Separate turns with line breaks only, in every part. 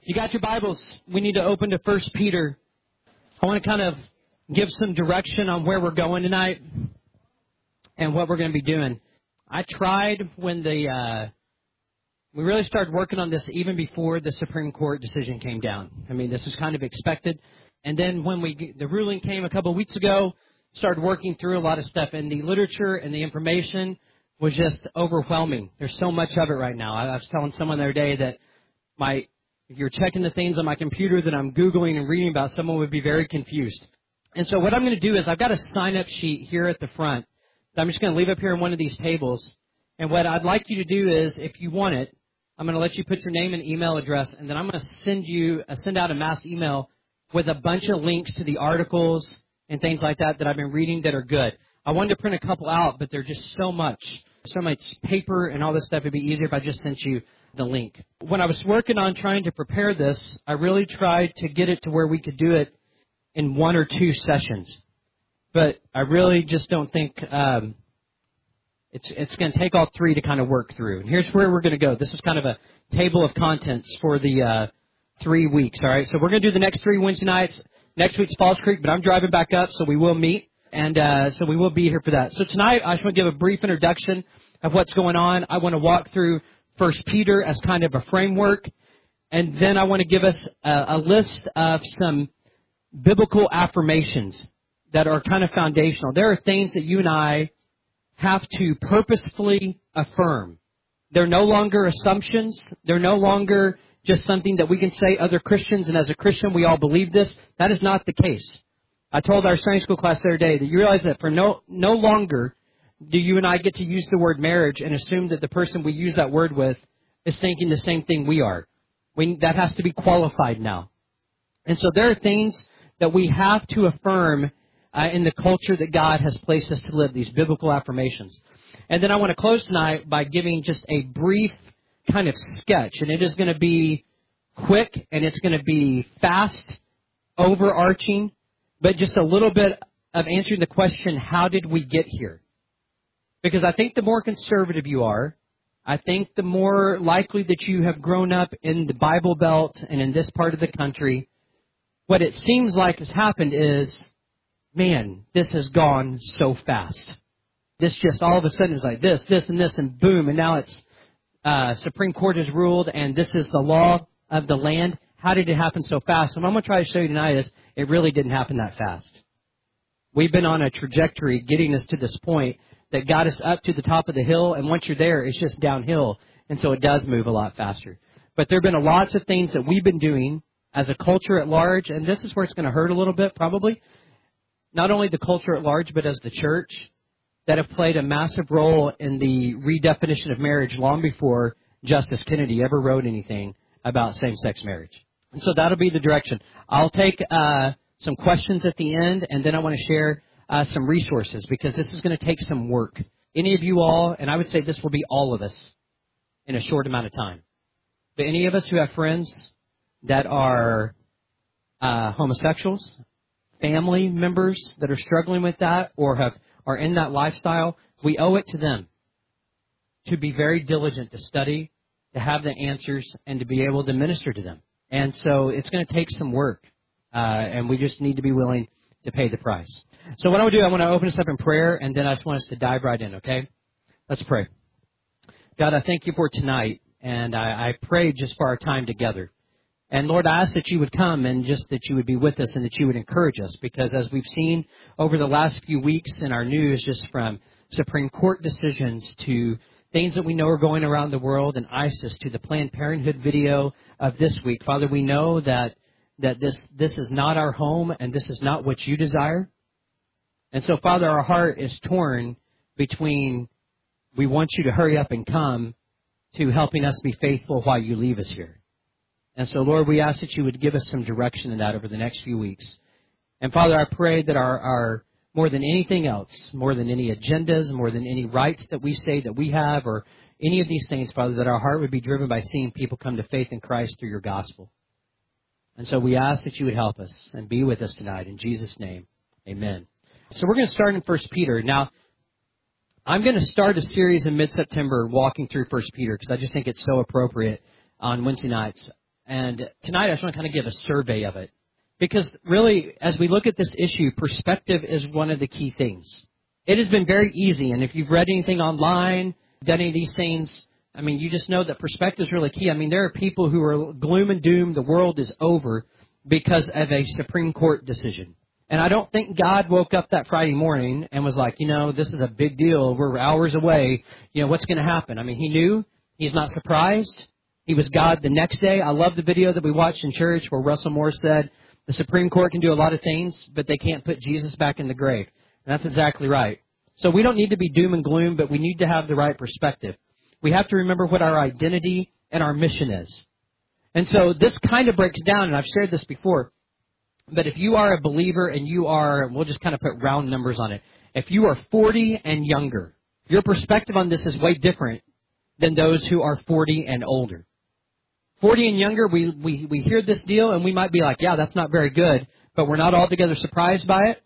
You got your Bibles. We need to open to 1 Peter. I want to kind of give some direction on where we're going tonight and what we're going to be doing. I tried when we really started working on this even before the Supreme Court decision came down. I mean, this was kind of expected. And then when the ruling came a couple of weeks ago, started working through a lot of stuff. And the literature and the information was just overwhelming. There's so much of it right now. I was telling someone the other day that if you're checking the things on my computer that I'm Googling and reading about, someone would be very confused. And so what I'm going to do is I've got a sign-up sheet here at the front that I'm just going to leave up here on one of these tables. And what I'd like you to do is, if you want it, I'm going to let you put your name and email address, and then I'm going to send out a mass email with a bunch of links to the articles and things like that I've been reading that are good. I wanted to print a couple out, but there's just so much paper and all this stuff. It'd be easier if I just sent you the link. When I was working on trying to prepare this, I really tried to get it to where we could do it in 1 or 2 sessions. But I really just don't think it's going to take all 3 to kind of work through. And here's where we're going to go. This is kind of a table of contents for the 3 weeks. All right, so we're going to do the next 3 Wednesday nights. Next week's Falls Creek, but I'm driving back up, so we will meet. And so we will be here for that. So tonight, I just want to give a brief introduction of what's going on. I want to walk through 1 Peter as kind of a framework. And then I want to give us a list of some biblical affirmations that are kind of foundational. There are things that you and I have to purposefully affirm. They're no longer assumptions. They're no longer just something that we can say other Christians, and as a Christian we all believe this. That is not the case. I told our Sunday school class the other day that you realize that for no longer do you and I get to use the word marriage and assume that the person we use that word with is thinking the same thing we are. That has to be qualified now. And so there are things that we have to affirm in the culture that God has placed us to live, these biblical affirmations. And then I want to close tonight by giving just a brief kind of sketch. And it is going to be quick and it's going to be fast, overarching, but just a little bit of answering the question, how did we get here? Because I think the more conservative you are, I think the more likely that you have grown up in the Bible Belt and in this part of the country, what it seems like has happened is, man, this has gone so fast. This just all of a sudden is like this, and this, and boom, and now it's Supreme Court has ruled, and this is the law of the land. How did it happen so fast? And what I'm going to try to show you tonight is it really didn't happen that fast. We've been on a trajectory getting us to this point that got us up to the top of the hill, and once you're there, it's just downhill, and so it does move a lot faster. But there have been lots of things that we've been doing as a culture at large, and this is where it's going to hurt a little bit probably, not only the culture at large, but as the church, that have played a massive role in the redefinition of marriage long before Justice Kennedy ever wrote anything about same-sex marriage. And so that'll be the direction. I'll take some questions at the end, and then I want to share some resources, because this is going to take some work. Any of you all, and I would say this will be all of us in a short amount of time, but any of us who have friends that are homosexuals, family members that are struggling with that or are in that lifestyle, we owe it to them to be very diligent to study, to have the answers, and to be able to minister to them. And so it's going to take some work, and we just need to be willing to pay the price. So what I want to do, I want to open us up in prayer, and then I just want us to dive right in, okay? Let's pray. God, I thank you for tonight, and I pray just for our time together. And Lord, I ask that you would come and just that you would be with us and that you would encourage us, because as we've seen over the last few weeks in our news, just from Supreme Court decisions to things that we know are going around the world and ISIS to the Planned Parenthood video of this week, Father, we know that this is not our home and this is not what you desire. And so, Father, our heart is torn between we want you to hurry up and come to helping us be faithful while you leave us here. And so, Lord, we ask that you would give us some direction in that over the next few weeks. And, Father, I pray that our more than anything else, more than any agendas, more than any rights that we say that we have or any of these things, Father, that our heart would be driven by seeing people come to faith in Christ through your gospel. And so we ask that you would help us and be with us tonight. In Jesus' name, amen. So we're going to start in 1 Peter. Now, I'm going to start a series in mid-September walking through 1 Peter because I just think it's so appropriate on Wednesday nights. And tonight I just want to kind of give a survey of it. Because really, as we look at this issue, perspective is one of the key things. It has been very easy, and if you've read anything online, done any of these things, I mean, you just know that perspective is really key. I mean, there are people who are gloom and doom, the world is over because of a Supreme Court decision. And I don't think God woke up that Friday morning and was like, this is a big deal. We're hours away. What's going to happen? I mean, He knew. He's not surprised. He was God the next day. I love the video that we watched in church where Russell Moore said, the Supreme Court can do a lot of things, but they can't put Jesus back in the grave. And that's exactly right. So we don't need to be doom and gloom, but we need to have the right perspective. We have to remember what our identity and our mission is. And so this kind of breaks down, and I've shared this before, but if you are a believer and we'll just kind of put round numbers on it. If you are 40 and younger, your perspective on this is way different than those who are 40 and older. 40 and younger, we hear this deal and we might be like, yeah, that's not very good, but we're not altogether surprised by it.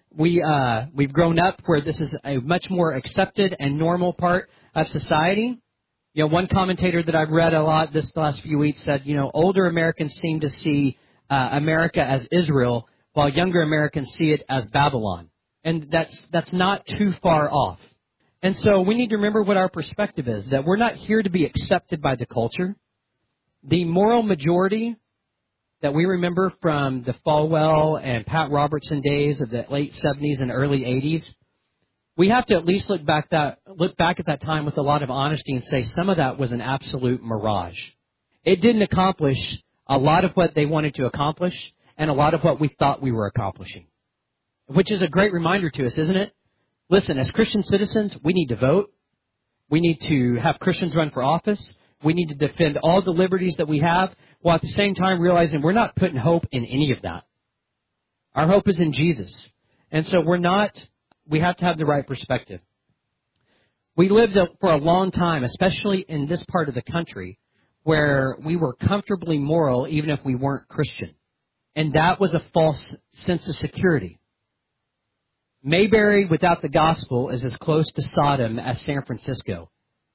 We've grown up where this is a much more accepted and normal part of society. One commentator that I've read a lot this last few weeks said, older Americans seem to see America as Israel, while younger Americans see it as Babylon. And that's not too far off. And so we need to remember what our perspective is, that we're not here to be accepted by the culture. The moral majority that we remember from the Falwell and Pat Robertson days of the late 70s and early 80s, we have to at least look back at that time with a lot of honesty and say some of that was an absolute mirage. It didn't accomplish a lot of what they wanted to accomplish and a lot of what we thought we were accomplishing, which is a great reminder to us, isn't it? Listen, as Christian citizens, we need to vote. We need to have Christians run for office. We need to defend all the liberties that we have, while at the same time realizing we're not putting hope in any of that. Our hope is in Jesus. And so we have to have the right perspective. We lived for a long time, especially in this part of the country, where we were comfortably moral even if we weren't Christian. And that was a false sense of security. Mayberry without the gospel is as close to Sodom as San Francisco.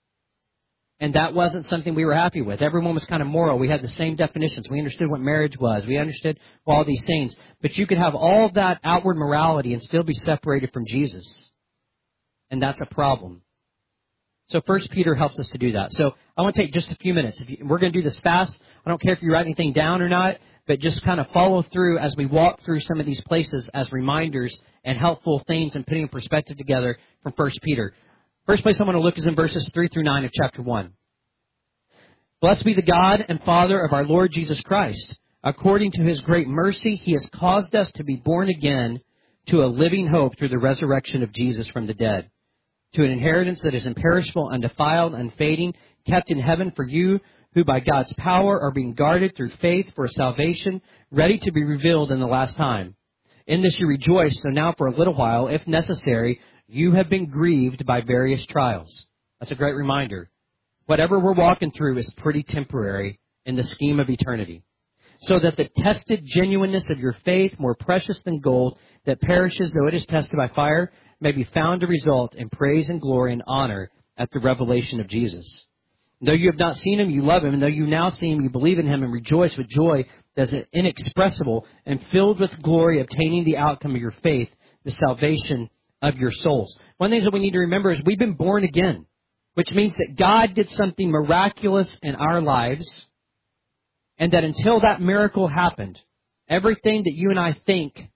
And that wasn't something we were happy with. Everyone was kind of moral. We had the same definitions. We understood what marriage was. We understood all these things. But you could have all that outward morality and still be separated from Jesus. And that's a problem. So 1 Peter helps us to do that. So I want to take just a few minutes. We're going to do this fast. I don't care if you write anything down or not, but just kind of follow through as we walk through some of these places as reminders and helpful things and putting a perspective together from 1 Peter. First place I want to look is in verses 3 through 9 of chapter 1. Blessed be the God and Father of our Lord Jesus Christ. According to His great mercy, He has caused us to be born again to a living hope through the resurrection of Jesus from the dead, to an inheritance that is imperishable, undefiled, unfading, kept in heaven for you, who by God's power are being guarded through faith for a salvation, ready to be revealed in the last time. In this you rejoice, so now for a little while, if necessary, you have been grieved by various trials. That's a great reminder. Whatever we're walking through is pretty temporary in the scheme of eternity. So that the tested genuineness of your faith, more precious than gold, that perishes though it is tested by fire, may be found to result in praise and glory and honor at the revelation of Jesus. Though you have not seen Him, you love Him, and though you now see Him, you believe in Him and rejoice with joy that is inexpressible and filled with glory, obtaining the outcome of your faith, the salvation of your souls. One of the things that we need to remember is we've been born again, which means that God did something miraculous in our lives, and that until that miracle happened, everything that you and I think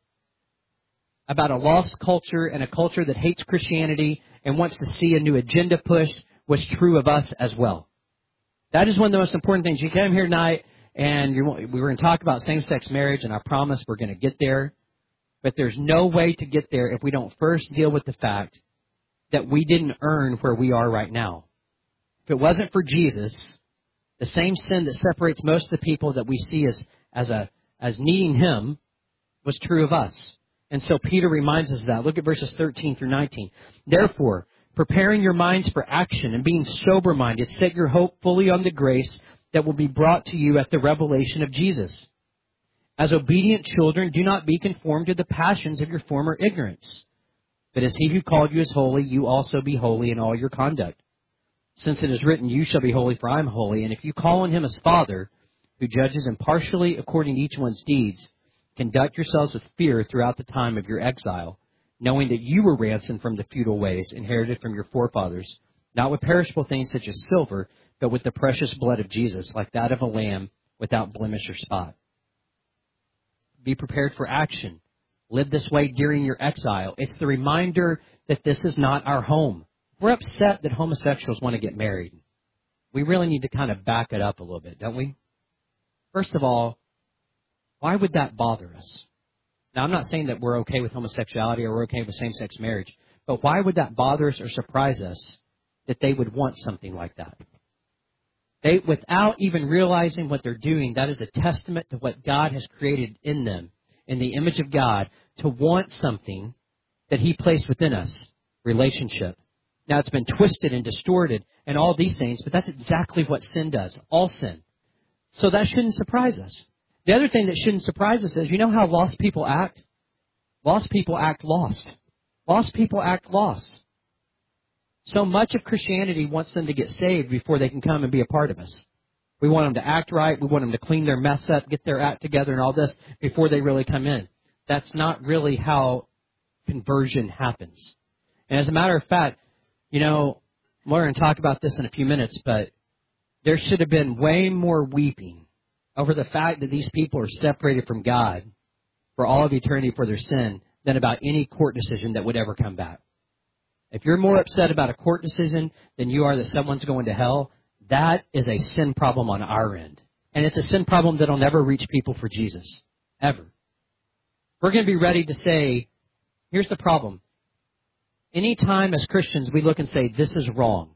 about a lost culture and a culture that hates Christianity and wants to see a new agenda pushed was true of us as well. That is one of the most important things. You came here tonight, and we were going to talk about same-sex marriage, and I promise we're going to get there. But there's no way to get there if we don't first deal with the fact that we didn't earn where we are right now. If it wasn't for Jesus, the same sin that separates most of the people that we see as needing Him was true of us. And so Peter reminds us of that. Look at verses 13 through 19. Therefore, preparing your minds for action and being sober-minded, set your hope fully on the grace that will be brought to you at the revelation of Jesus. As obedient children, do not be conformed to the passions of your former ignorance. But as He who called you is holy, you also be holy in all your conduct. Since it is written, you shall be holy, for I am holy. And if you call on Him as Father, who judges impartially according to each one's deeds, conduct yourselves with fear throughout the time of your exile, knowing that you were ransomed from the futile ways inherited from your forefathers, not with perishable things such as silver, but with the precious blood of Jesus, like that of a lamb without blemish or spot. Be prepared for action. Live this way during your exile. It's the reminder that this is not our home. We're upset that homosexuals want to get married. We really need to kind of back it up a little bit, don't we? First of all, why would that bother us? Now, I'm not saying that we're okay with homosexuality or we're okay with same-sex marriage, but why would that bother us or surprise us that they would want something like that? They, without even realizing what they're doing, that is a testament to what God has created in them, in the image of God, to want something that He placed within us, relationship. Now, it's been twisted and distorted and all these things, but that's exactly what sin does, all sin. So that shouldn't surprise us. The other thing that shouldn't surprise us is, you know how lost people act? Lost people act lost. Lost people act lost. So much of Christianity wants them to get saved before they can come and be a part of us. We want them to act right. We want them to clean their mess up, get their act together and all this before they really come in. That's not really how conversion happens. And as a matter of fact, you know, we're going to talk about this in a few minutes, but there should have been way more weeping over the fact that these people are separated from God for all of eternity for their sin than about any court decision that would ever come back. If you're more upset about a court decision than you are that someone's going to hell, that is a sin problem on our end. And it's a sin problem that'll never reach people for Jesus. Ever. We're going to be ready to say, here's the problem. Anytime as Christians we look and say, this is wrong,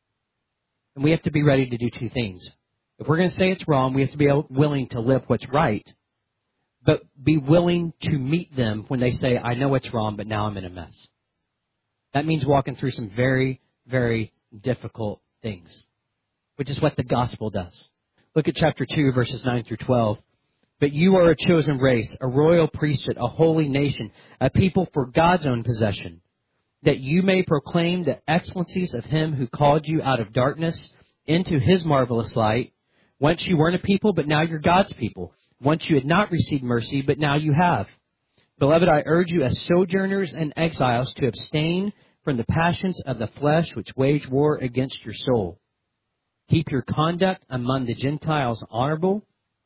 and we have to be ready to do two things. If we're going to say it's wrong, we have to be willing to live what's right, but be willing to meet them when they say, I know it's wrong, but now I'm in a mess. That means walking through some very, very difficult things, which is what the gospel does. Look at chapter 2, verses 9 through 12. But you are a chosen race, a royal priesthood, a holy nation, a people for God's own possession, that you may proclaim the excellencies of Him who called you out of darkness into His marvelous light. Once you weren't a people, but now you're God's people. Once you had not received mercy, but now you have. Beloved, I urge you as sojourners and exiles to abstain from the passions of the flesh which wage war against your soul. Keep your conduct among the Gentiles honorable,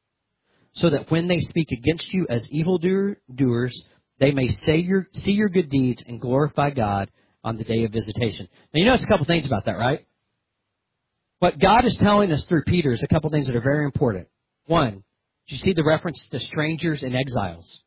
so that when they speak against you as evildoers, they may see your good deeds and glorify God on the day of visitation. Now, you notice a couple things about that, right? What God is telling us through Peter is a couple things that are very important. One, do you see the reference to strangers and exiles?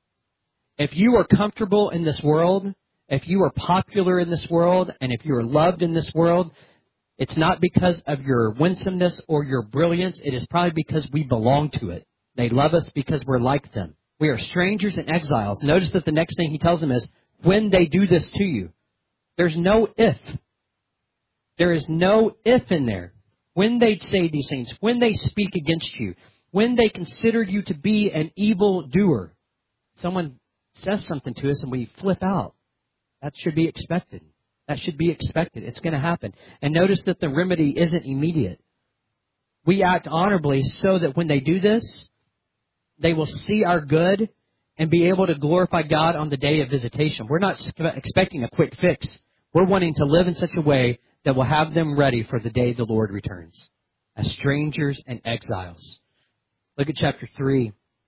If you are comfortable in this world, if you are popular in this world, and if you are loved in this world, it's not because of your winsomeness or your brilliance. It is probably because we belong to it. They love us because we're like them. We are strangers and exiles. Notice that the next thing he tells them is, when they do this to you. There's no if. There is no if in there. When they say these things, when they speak against you, when they consider you to be an evil doer. Someone says something to us and we flip out. That should be expected. That should be expected. It's going to happen. And notice that the remedy isn't immediate. We act honorably so that when they do this, they will see our good and be able to glorify God on the day of visitation. We're not expecting a quick fix. We're wanting to live in such a way that will have them ready for the day the Lord returns, as strangers and exiles. Look at chapter 2,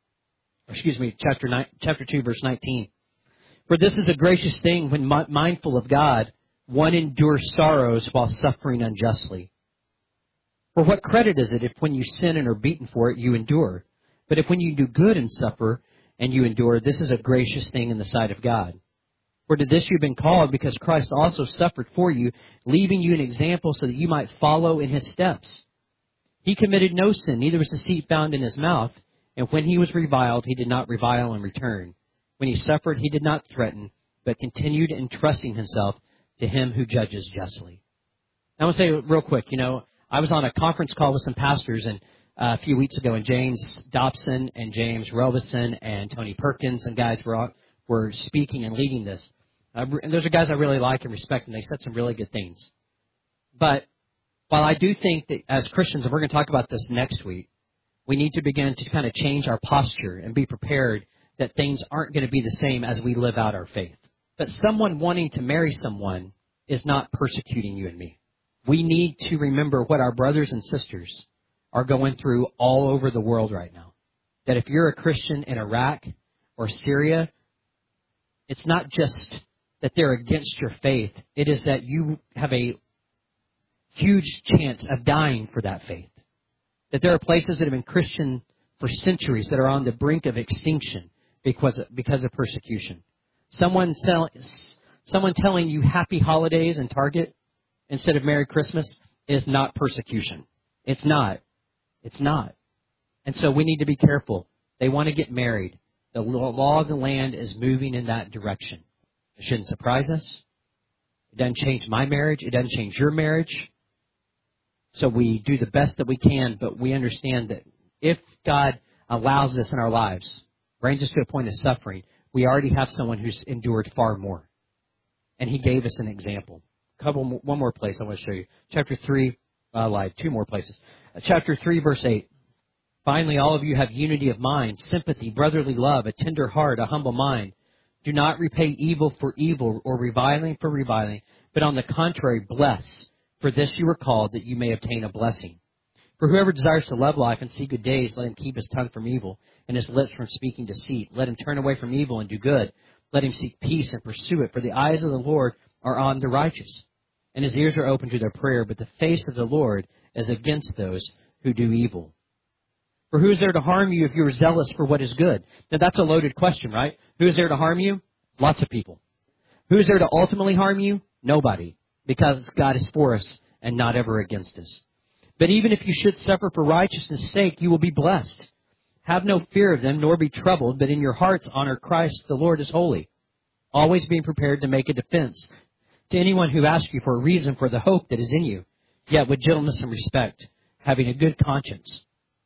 verse 19. For this is a gracious thing when mindful of God, one endures sorrows while suffering unjustly. For what credit is it if when you sin and are beaten for it, you endure? But if when you do good and suffer and you endure, this is a gracious thing in the sight of God. For to this you've been called, because Christ also suffered for you, leaving you an example so that you might follow in His steps. He committed no sin, neither was deceit found in His mouth. And when He was reviled, He did not revile in return. When He suffered, He did not threaten, but continued entrusting Himself to Him who judges justly. I want to say real quick, I was on a conference call with some pastors a few weeks ago, and James Dobson and James Robeson and Tony Perkins and guys were speaking and leading this. And those are guys I really like and respect, and they said some really good things. But while I do think that as Christians, and we're going to talk about this next week, We need to begin to kind of change our posture and be prepared that things aren't going to be the same as we live out our faith. But someone wanting to marry someone is not persecuting you and me. We need to remember what our brothers and sisters are going through all over the world right now. That if you're a Christian in Iraq or Syria, it's not just that they're against your faith. It is that you have a huge chance of dying for that faith. That there are places that have been Christian for centuries that are on the brink of extinction because of persecution. Someone telling you happy holidays in Target instead of Merry Christmas is not persecution. It's not. It's not. And so we need to be careful. They want to get married. The law of the land is moving in that direction. It shouldn't surprise us. It doesn't change my marriage. It doesn't change your marriage. So we do the best that we can, but we understand that if God allows this in our lives, brings us to a point of suffering, we already have someone who's endured far more. And He gave us an example. One more place I want to show you. Chapter 3, I lied, 2 more places. Chapter 3, verse 8. Finally, all of you have unity of mind, sympathy, brotherly love, a tender heart, a humble mind. Do not repay evil for evil or reviling for reviling, but on the contrary, bless. For this you were called, that you may obtain a blessing. For whoever desires to love life and see good days, let him keep his tongue from evil and his lips from speaking deceit. Let him turn away from evil and do good. Let him seek peace and pursue it. For the eyes of the Lord are on the righteous, and His ears are open to their prayer. But the face of the Lord is against those who do evil. For who is there to harm you if you are zealous for what is good? Now that's a loaded question, right? Who is there to harm you? Lots of people. Who is there to ultimately harm you? Nobody. Because God is for us and not ever against us. But even if you should suffer for righteousness' sake, you will be blessed. Have no fear of them, nor be troubled, but in your hearts honor Christ, the Lord is holy. Always being prepared to make a defense to anyone who asks you for a reason for the hope that is in you, yet with gentleness and respect, having a good conscience.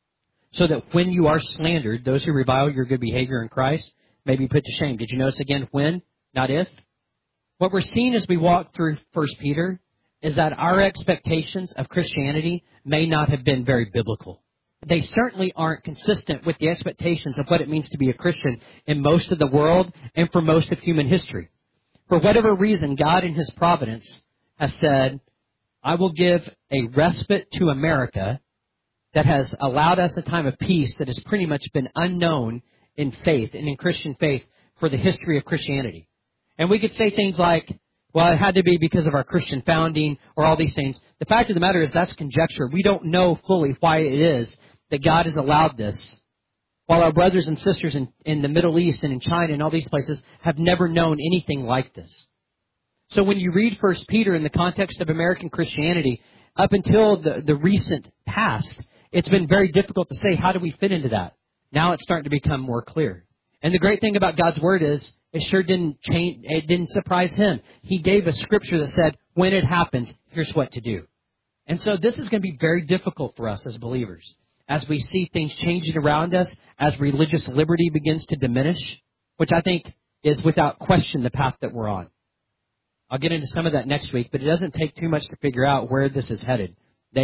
So that when you are slandered, those who revile your good behavior in Christ may be put to shame. Did you notice again when, not if? What we're seeing as we walk through 1 Peter is that our expectations of Christianity may not have been very biblical. They certainly aren't consistent with the expectations of what it means to be a Christian in most of the world and for most of human history. For whatever reason, God in His providence has said, I will give a respite to America that has allowed us a time of peace that has pretty much been unknown in faith and in Christian faith for the history of Christianity. And we could say things like, well, it had to be because of our Christian founding or all these things. The fact of the matter is that's conjecture. We don't know fully why it is that God has allowed this, while our brothers and sisters in the Middle East and in China and all these places have never known anything like this. So when you read 1 Peter in the context of American Christianity, up until the recent past, it's been very difficult to say, how do we fit into that? Now it's starting to become more clear. And the great thing about God's Word is, it sure didn't change, it didn't surprise Him. He gave a scripture that said, when it happens, here's what to do. And so this is going to be very difficult for us as believers. As we see things changing around us, as religious liberty begins to diminish, which I think is without question the path that we're on. I'll get into some of that next week, but it doesn't take too much to figure out where this is headed.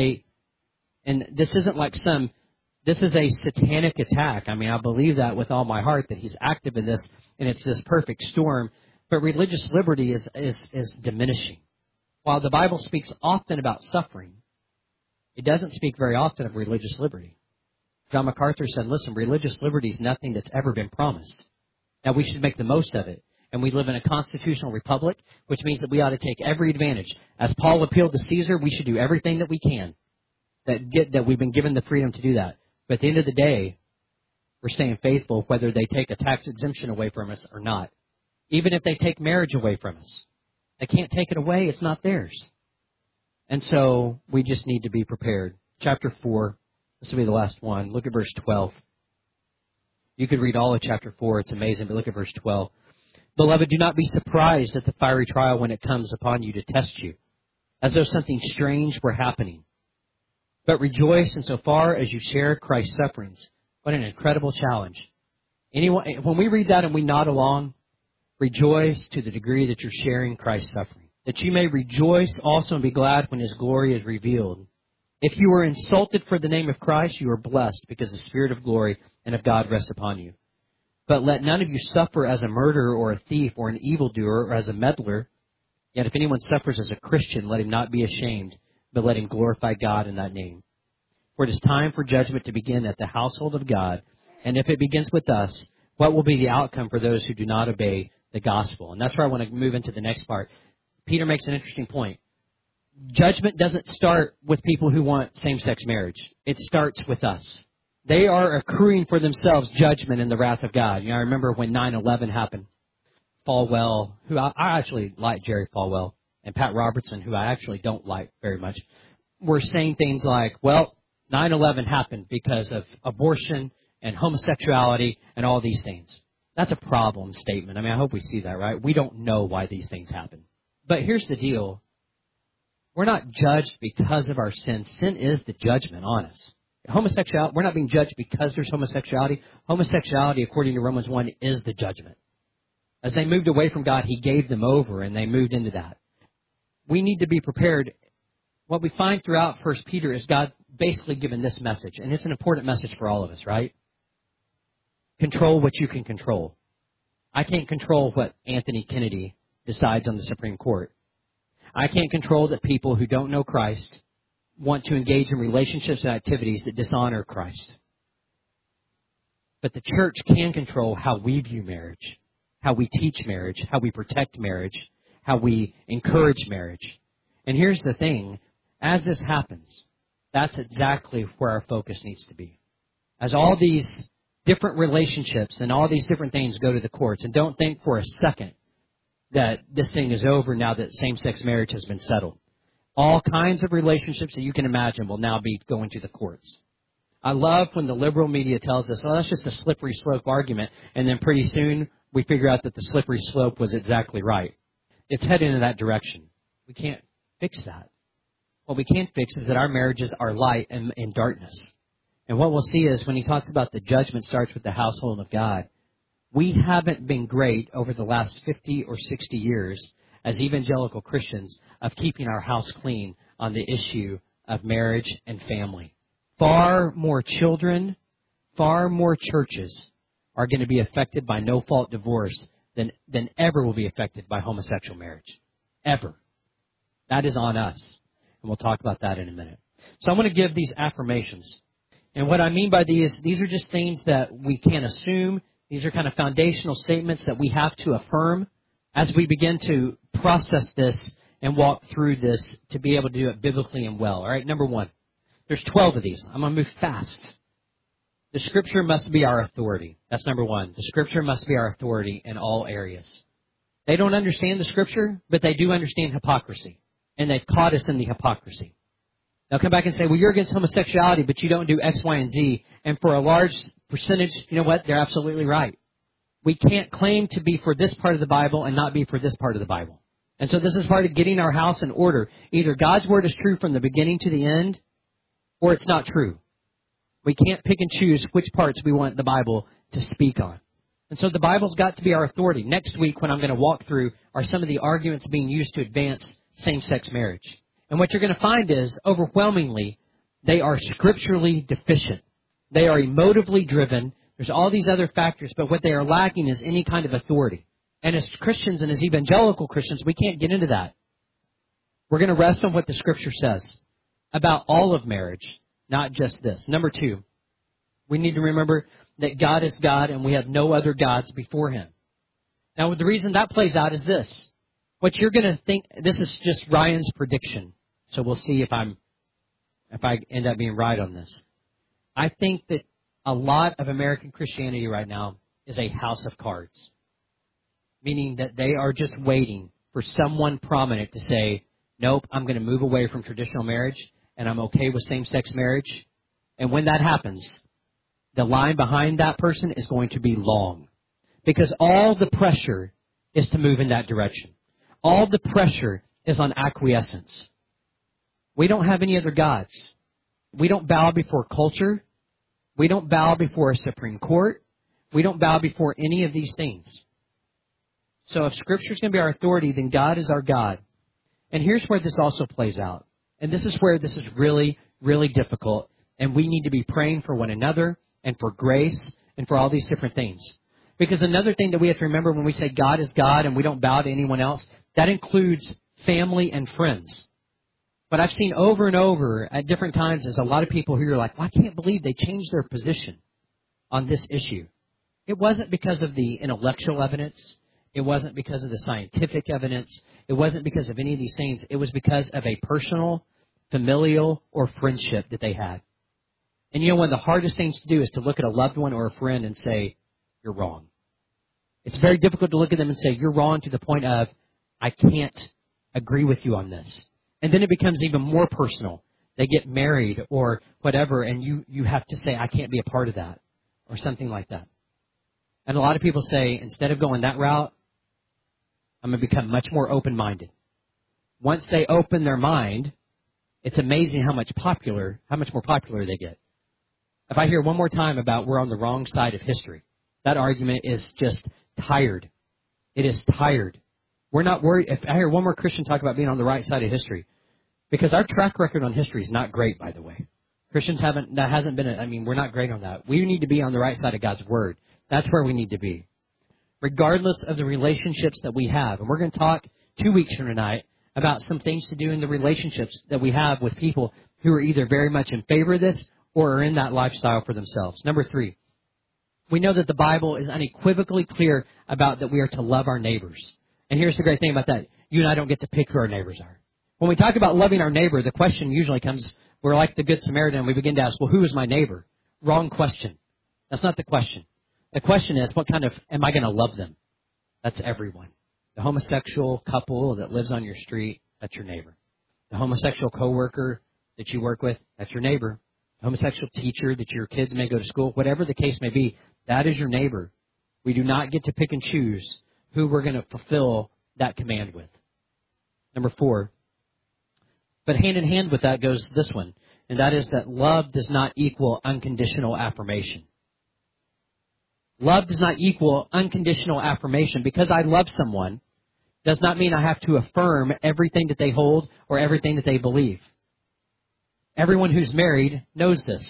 And this isn't like this is a satanic attack. I mean, I believe that with all my heart, that He's active in this, and it's this perfect storm. But religious liberty is diminishing. While the Bible speaks often about suffering, it doesn't speak very often of religious liberty. John MacArthur said, listen, religious liberty is nothing that's ever been promised. Now, we should make the most of it. And we live in a constitutional republic, which means that we ought to take every advantage. As Paul appealed to Caesar, we should do everything that we can that we've been given the freedom to do that. But at the end of the day, we're staying faithful whether they take a tax exemption away from us or not. Even if they take marriage away from us. They can't take it away. It's not theirs. And so we just need to be prepared. Chapter 4. This will be the last one. Look at verse 12. You could read all of chapter 4. It's amazing. But look at verse 12. Beloved, do not be surprised at the fiery trial when it comes upon you to test you, as though something strange were happening. But rejoice insofar as you share Christ's sufferings. What an incredible challenge. When we read that and we nod along, rejoice to the degree that you're sharing Christ's suffering. That you may rejoice also and be glad when His glory is revealed. If you are insulted for the name of Christ, you are blessed, because the Spirit of glory and of God rests upon you. But let none of you suffer as a murderer or a thief or an evildoer or as a meddler. Yet if anyone suffers as a Christian, let him not be ashamed, but let him glorify God in that name. For it is time for judgment to begin at the household of God. And if it begins with us, what will be the outcome for those who do not obey the gospel? And that's where I want to move into the next part. Peter makes an interesting point. Judgment doesn't start with people who want same-sex marriage. It starts with us. They are accruing for themselves judgment in the wrath of God. You know, I remember when 9/11 happened. Falwell, who I actually like Jerry Falwell, and Pat Robertson, who I actually don't like very much, were saying things like, well, 9/11 happened because of abortion and homosexuality and all these things. That's a problem statement. I mean, I hope we see that, right? We don't know why these things happen. But here's the deal. We're not judged because of our sin. Sin is the judgment on us. Homosexuality, we're not being judged because there's homosexuality. Homosexuality, according to Romans 1, is the judgment. As they moved away from God, He gave them over, and they moved into that. We need to be prepared. What we find throughout 1 Peter is God basically given this message, and it's an important message for all of us, right? Control what you can control. I can't control what Anthony Kennedy decides on the Supreme Court. I can't control that people who don't know Christ want to engage in relationships and activities that dishonor Christ. But the church can control how we view marriage, how we teach marriage, how we protect marriage, how we encourage marriage. And here's the thing. As this happens, that's exactly where our focus needs to be. As all these different relationships and all these different things go to the courts, and don't think for a second that this thing is over now that same-sex marriage has been settled. All kinds of relationships that you can imagine will now be going to the courts. I love when the liberal media tells us, oh, that's just a slippery slope argument, and then pretty soon we figure out that the slippery slope was exactly right. It's heading in that direction. We can't fix that. What we can fix is that our marriages are light and in darkness. And what we'll see is when he talks about the judgment starts with the household of God, we haven't been great over the last 50 or 60 years as evangelical Christians of keeping our house clean on the issue of marriage and family. Far more children, far more churches are going to be affected by no-fault divorce than ever will be affected by homosexual marriage. Ever. That is on us. And we'll talk about that in a minute. So I'm going to give these affirmations. And what I mean by these are just things that we can't assume. These are kind of foundational statements that we have to affirm as we begin to process this and walk through this to be able to do it biblically and well. All right, number one. There's 12 of these. I'm going to move fast. The Scripture must be our authority. That's number one. The Scripture must be our authority in all areas. They don't understand the Scripture, but they do understand hypocrisy. And they've caught us in the hypocrisy. They'll come back and say, well, you're against homosexuality, but you don't do X, Y, and Z. And for a large percentage, you know what? They're absolutely right. We can't claim to be for this part of the Bible and not be for this part of the Bible. And so this is part of getting our house in order. Either God's Word is true from the beginning to the end, or it's not true. We can't pick and choose which parts we want the Bible to speak on. And so the Bible's got to be our authority. Next week, when I'm going to walk through, are some of the arguments being used to advance same-sex marriage. And what you're going to find is, overwhelmingly, they are scripturally deficient. They are emotively driven. There's all these other factors, but what they are lacking is any kind of authority. And as Christians and as evangelical Christians, we can't get into that. We're going to rest on what the Scripture says about all of marriage, not just this. Number two, we need to remember that God is God and we have no other gods before Him. Now, the reason that plays out is this. What you're going to think, this is just Ryan's prediction. So we'll see if I end up being right on this. I think that a lot of American Christianity right now is a house of cards. Meaning that they are just waiting for someone prominent to say, nope, I'm going to move away from traditional marriage and I'm okay with same-sex marriage. And when that happens, the line behind that person is going to be long. Because all the pressure is to move in that direction. All the pressure is on acquiescence. We don't have any other gods. We don't bow before culture. We don't bow before a Supreme Court. We don't bow before any of these things. So if Scripture is going to be our authority, then God is our God. And here's where this also plays out. And this is where this is really, really difficult. And we need to be praying for one another and for grace and for all these different things. Because another thing that we have to remember when we say God is God and we don't bow to anyone else, that includes family and friends. What I've seen over and over at different times is a lot of people who are like, well, I can't believe they changed their position on this issue. It wasn't because of the intellectual evidence. It wasn't because of the scientific evidence. It wasn't because of any of these things. It was because of a personal, familial, or friendship that they had. And you know, one of the hardest things to do is to look at a loved one or a friend and say, you're wrong. It's very difficult to look at them and say, you're wrong to the point of, I can't agree with you on this. And then it becomes even more personal. They get married or whatever, and you have to say, I can't be a part of that, or something like that. And a lot of people say, instead of going that route, I'm going to become much more open-minded. Once they open their mind, it's amazing how much more popular they get. If I hear one more time about we're on the wrong side of history, that argument is just tired. It is tired. We're not worried. If I hear one more Christian talk about being on the right side of history, because our track record on history is not great, by the way. Christians we're not great on that. We need to be on the right side of God's Word. That's where we need to be. Regardless of the relationships that we have. And we're going to talk 2 weeks from tonight about some things to do in the relationships that we have with people who are either very much in favor of this or are in that lifestyle for themselves. Number 3, we know that the Bible is unequivocally clear about that we are to love our neighbors. And here's the great thing about that. You and I don't get to pick who our neighbors are. When we talk about loving our neighbor, the question usually comes, we're like the Good Samaritan, and we begin to ask, well, who is my neighbor? Wrong question. That's not the question. The question is, what kind of, am I going to love them? That's everyone. The homosexual couple that lives on your street, that's your neighbor. The homosexual coworker that you work with, that's your neighbor. The homosexual teacher that your kids may go to school, whatever the case may be, that is your neighbor. We do not get to pick and choose who we're going to fulfill that command with. Number 4. But hand in hand with that goes this one, and that is that love does not equal unconditional affirmation. Love does not equal unconditional affirmation. Because I love someone does not mean I have to affirm everything that they hold or everything that they believe. Everyone who's married knows this.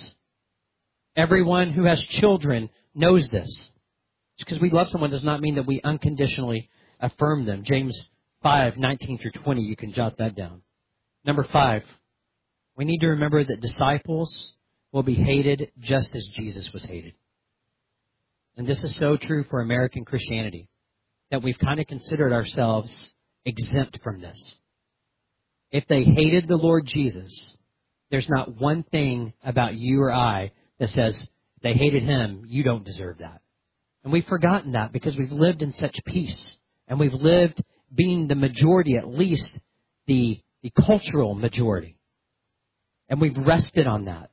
Everyone who has children knows this. Just because we love someone does not mean that we unconditionally affirm them. James 5:19-20, you can jot that down. Number 5, we need to remember that disciples will be hated just as Jesus was hated. And this is so true for American Christianity, that we've kind of considered ourselves exempt from this. If they hated the Lord Jesus, there's not one thing about you or I that says they hated him, you don't deserve that. And we've forgotten that because we've lived in such peace. And we've lived being the majority, at least the cultural majority. And we've rested on that.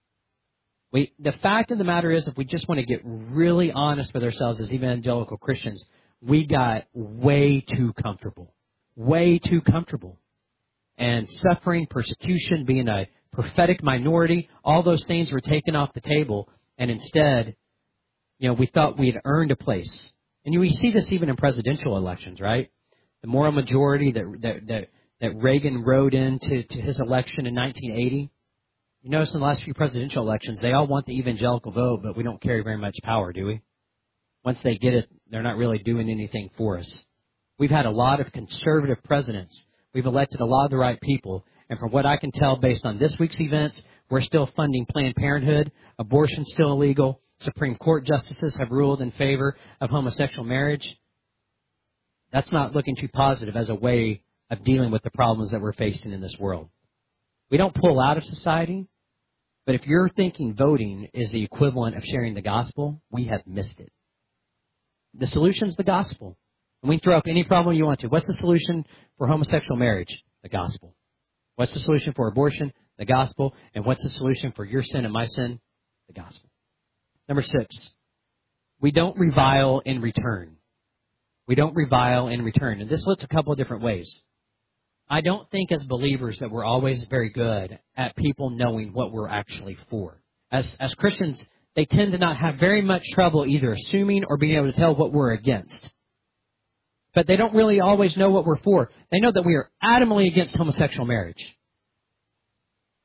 The fact of the matter is, if we just want to get really honest with ourselves as evangelical Christians, we got way too comfortable. Way too comfortable. And suffering, persecution, being a prophetic minority, all those things were taken off the table. And instead, we thought we had earned a place. And we see this even in presidential elections, right? The moral majority that Reagan rode into his election in 1980. You notice in the last few presidential elections, they all want the evangelical vote, but we don't carry very much power, do we? Once they get it, they're not really doing anything for us. We've had a lot of conservative presidents. We've elected a lot of the right people. And from what I can tell based on this week's events, we're still funding Planned Parenthood. Abortion's still illegal. Supreme Court justices have ruled in favor of homosexual marriage. That's not looking too positive as a way of dealing with the problems that we're facing in this world. We don't pull out of society, but if you're thinking voting is the equivalent of sharing the gospel, we have missed it. The solution's the gospel. And we can throw up any problem you want to. What's the solution for homosexual marriage? The gospel. What's the solution for abortion? The gospel. And what's the solution for your sin and my sin? The gospel. Number 6, we don't revile in return. We don't revile in return. And this looks a couple of different ways. I don't think as believers that we're always very good at people knowing what we're actually for. As Christians, they tend to not have very much trouble either assuming or being able to tell what we're against. But they don't really always know what we're for. They know that we are adamantly against homosexual marriage.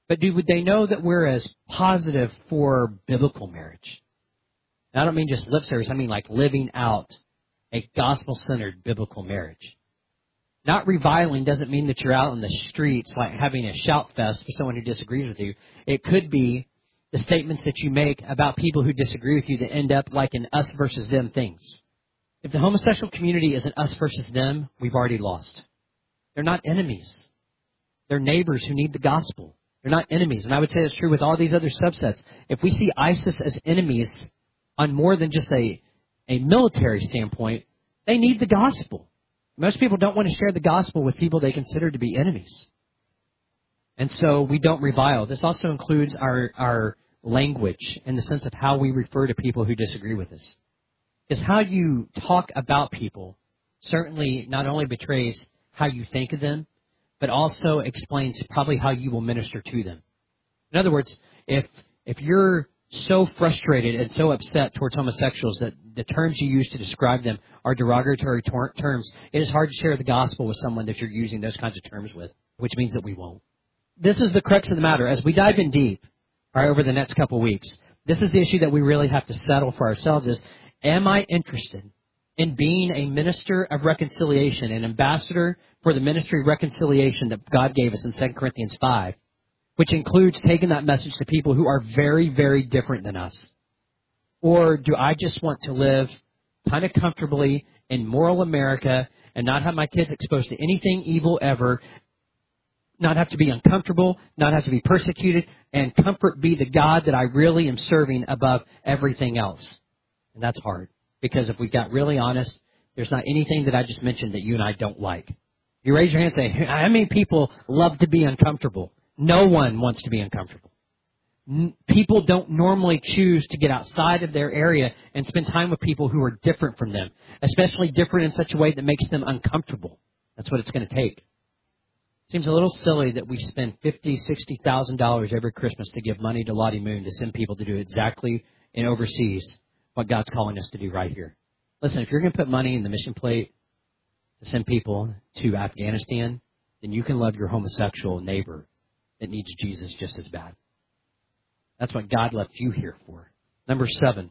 But would they know that we're as positive for biblical marriage? And I don't mean just lip service. I mean like living out a gospel-centered biblical marriage. Not reviling doesn't mean that you're out in the streets like having a shout fest for someone who disagrees with you. It could be the statements that you make about people who disagree with you that end up like in us versus them things. If the homosexual community is an us versus them, we've already lost. They're not enemies. They're neighbors who need the gospel. They're not enemies. And I would say that's true with all these other subsets. If we see ISIS as enemies on more than just a military standpoint, they need the gospel. Most people don't want to share the gospel with people they consider to be enemies. And so we don't revile. This also includes our language in the sense of how we refer to people who disagree with us. Because how you talk about people certainly not only betrays how you think of them, but also explains probably how you will minister to them. In other words, if you're so frustrated and so upset towards homosexuals that the terms you use to describe them are derogatory terms, it is hard to share the gospel with someone that you're using those kinds of terms with, which means that we won't. This is the crux of the matter. As we dive in deep, all right, over the next couple of weeks, this is the issue that we really have to settle for ourselves is, am I interested in being a minister of reconciliation, an ambassador for the ministry of reconciliation that God gave us in 2 Corinthians 5, which includes taking that message to people who are very, very different than us? Or do I just want to live kind of comfortably in moral America and not have my kids exposed to anything evil ever, not have to be uncomfortable, not have to be persecuted, and comfort be the God that I really am serving above everything else? And that's hard. Because if we got really honest, there's not anything that I just mentioned that you and I don't like. You raise your hand and say, how many people love to be uncomfortable? No one wants to be uncomfortable. People don't normally choose to get outside of their area and spend time with people who are different from them, especially different in such a way that makes them uncomfortable. That's what it's going to take. Seems a little silly that we spend $50,000, $60,000 every Christmas to give money to Lottie Moon to send people to do exactly in overseas what God's calling us to do right here. Listen, if you're going to put money in the mission plate to send people to Afghanistan, then you can love your homosexual neighbor that needs Jesus just as bad. That's what God left you here for. Number 7,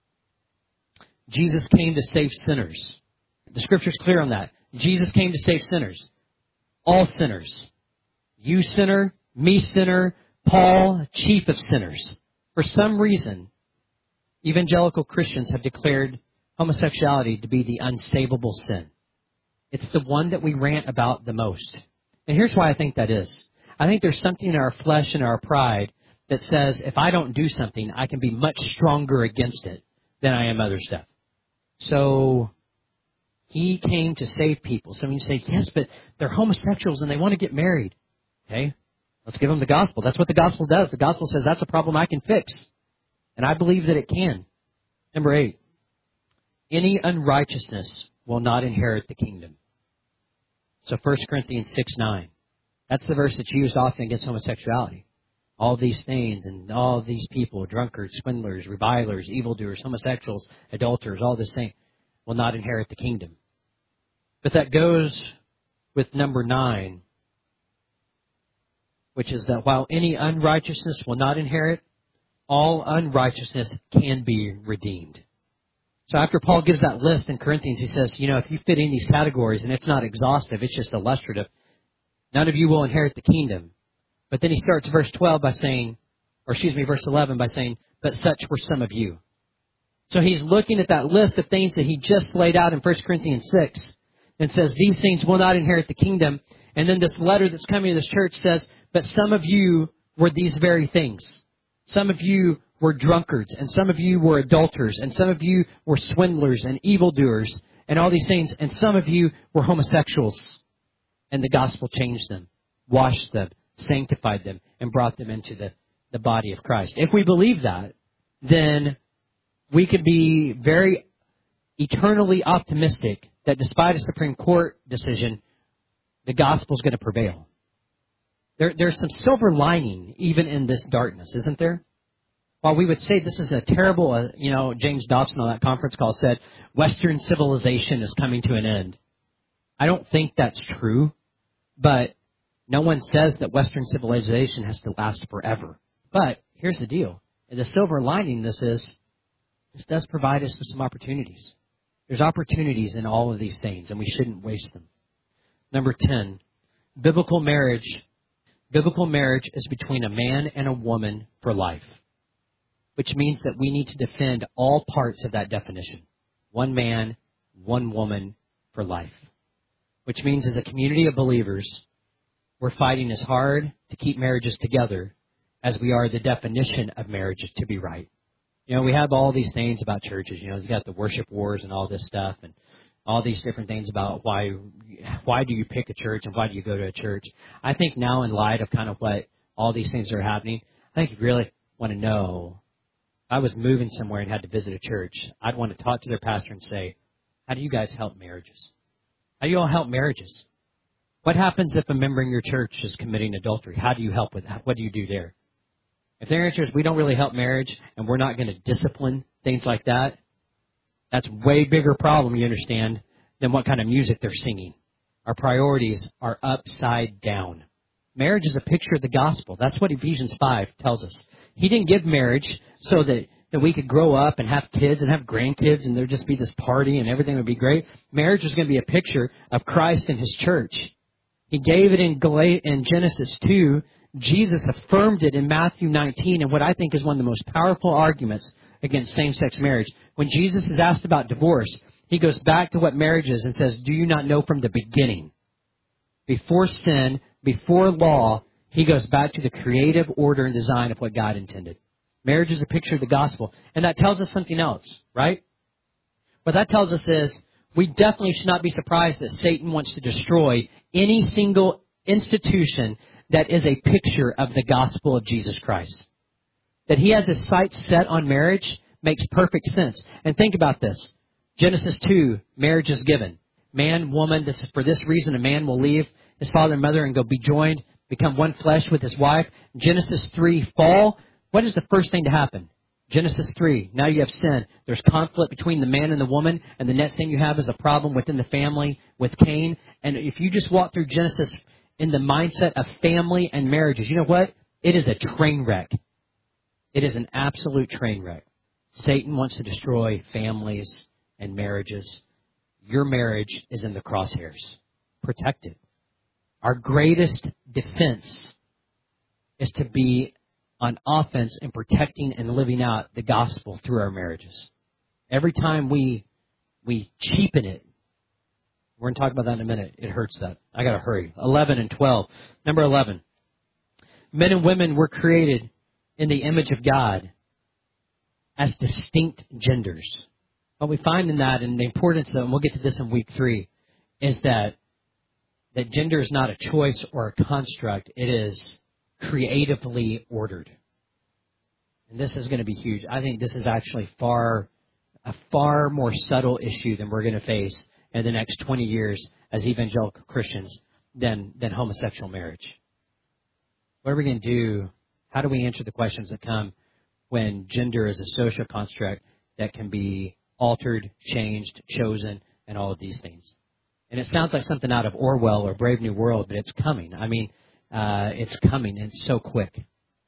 Jesus came to save sinners. The Scripture's clear on that. Jesus came to save sinners. All sinners. You sinner, me sinner, Paul, chief of sinners. For some reason, evangelical Christians have declared homosexuality to be the unsavable sin. It's the one that we rant about the most. And here's why I think that is. I think there's something in our flesh and our pride that says if I don't do something, I can be much stronger against it than I am other stuff. So he came to save people. Some of you say, yes, but they're homosexuals and they want to get married. Okay, let's give them the gospel. That's what the gospel does. The gospel says that's a problem I can fix. And I believe that it can. Number 8, any unrighteousness will not inherit the kingdom. So 1 Corinthians 6:9. That's the verse that's used often against homosexuality. All these things and all these people, drunkards, swindlers, revilers, evildoers, homosexuals, adulterers, all this thing will not inherit the kingdom. But that goes with number 9, which is that while any unrighteousness will not inherit, all unrighteousness can be redeemed. So after Paul gives that list in Corinthians, he says, if you fit in these categories, and it's not exhaustive, it's just illustrative, none of you will inherit the kingdom. But then he starts verse 11 by saying, but such were some of you. So he's looking at that list of things that he just laid out in 1 Corinthians 6 and says, these things will not inherit the kingdom. And then this letter that's coming to this church says, but some of you were these very things. Some of you were drunkards, and some of you were adulterers, and some of you were swindlers and evildoers, and all these things, and some of you were homosexuals. And the gospel changed them, washed them, sanctified them, and brought them into the body of Christ. If we believe that, then we can be very eternally optimistic that despite a Supreme Court decision, the gospel is going to prevail. There's some silver lining even in this darkness, isn't there? While we would say this is a terrible, James Dobson on that conference call said, Western civilization is coming to an end. I don't think that's true, but No one says that Western civilization has to last forever. But here's the deal. And the silver lining this does provide us with some opportunities. There's opportunities in all of these things, and we shouldn't waste them. Number 10, biblical marriage. Biblical marriage is between a man and a woman for life, which means that we need to defend all parts of that definition. One man, one woman for life, which means as a community of believers, we're fighting as hard to keep marriages together as we are the definition of marriage to be right. You know, we have all these things about churches. You know, you got the worship wars and all this stuff and all these different things about why do you pick a church and why do you go to a church. I think now in light of kind of what all these things are happening, I think you really want to know, if I was moving somewhere and had to visit a church, I'd want to talk to their pastor and say, how do you guys help marriages? How do you all help marriages? What happens if a member in your church is committing adultery? How do you help with that? What do you do there? If their answer is we don't really help marriage and we're not going to discipline things like that, that's a way bigger problem, you understand, than what kind of music they're singing. Our priorities are upside down. Marriage is a picture of the gospel. That's what Ephesians 5 tells us. He didn't give marriage so that we could grow up and have kids and have grandkids and there'd just be this party and everything would be great. Marriage is going to be a picture of Christ and His church. He gave it in Genesis 2. Jesus affirmed it in Matthew 19, and what I think is one of the most powerful arguments against same-sex marriage. When Jesus is asked about divorce, He goes back to what marriage is and says, do you not know from the beginning? Before sin, before law, He goes back to the creative order and design of what God intended. Marriage is a picture of the gospel, and that tells us something else, right? What that tells us is we definitely should not be surprised that Satan wants to destroy any single institution that is a picture of the gospel of Jesus Christ. That he has his sights set on marriage makes perfect sense. And think about this. Genesis 2, marriage is given. Man, woman, for this reason a man will leave his father and mother and go be joined, become one flesh with his wife. Genesis 3, fall. What is the first thing to happen? Genesis 3, now you have sin. There's conflict between the man and the woman, and the next thing you have is a problem within the family with Cain. And if you just walk through Genesis in the mindset of family and marriages, you know what? It is a train wreck. It is an absolute train wreck. Satan wants to destroy families and marriages. Your marriage is in the crosshairs. Protect it. Our greatest defense is to be on offense in protecting and living out the gospel through our marriages. Every time we cheapen it, we're going to talk about that in a minute. It hurts that. I got to hurry. 11 and 12. Number 11. Men and women were created in the image of God as distinct genders. What we find in that, and the importance of, and we'll get to this in week 3, is that gender is not a choice or a construct. It is creatively ordered. And this is going to be huge. I think this is actually a far more subtle issue than we're going to face in the next 20 years as evangelical Christians than homosexual marriage. What are we going to do? How do we answer the questions that come when gender is a social construct that can be altered, changed, chosen, and all of these things? And it sounds like something out of Orwell or Brave New World, but it's coming. I mean, it's coming, and it's so quick.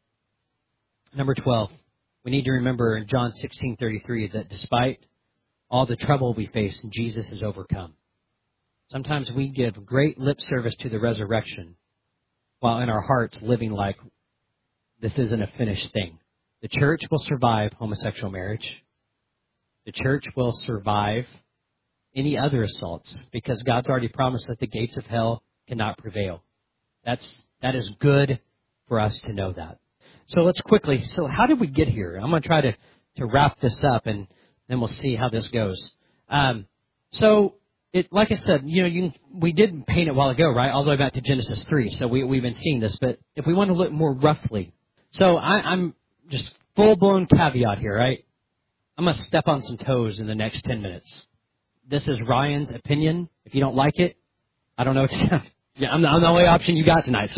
Number 12, we need to remember in John 16:33 that despite all the trouble we face, Jesus has overcome. Sometimes we give great lip service to the resurrection while in our hearts living like this isn't a finished thing. The church will survive homosexual marriage. The church will survive any other assaults because God's already promised that the gates of hell cannot prevail. That is good for us to know that. So let's quickly, so how did we get here? I'm going to try to wrap this up and then we'll see how this goes. Like I said, we did paint it a while ago, right? All the way back to Genesis 3. So we've been seeing this, but if we want to look more roughly. So I'm just full-blown caveat here, right? I'm going to step on some toes in the next 10 minutes. This is Ryan's opinion. If you don't like it, I don't know what to yeah, I'm the only option you got tonight.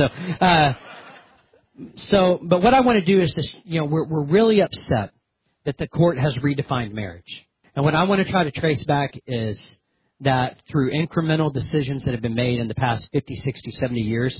But what I want to do is this, we're really upset that the court has redefined marriage. And what I want to try to trace back is that through incremental decisions that have been made in the past 50, 60, 70 years,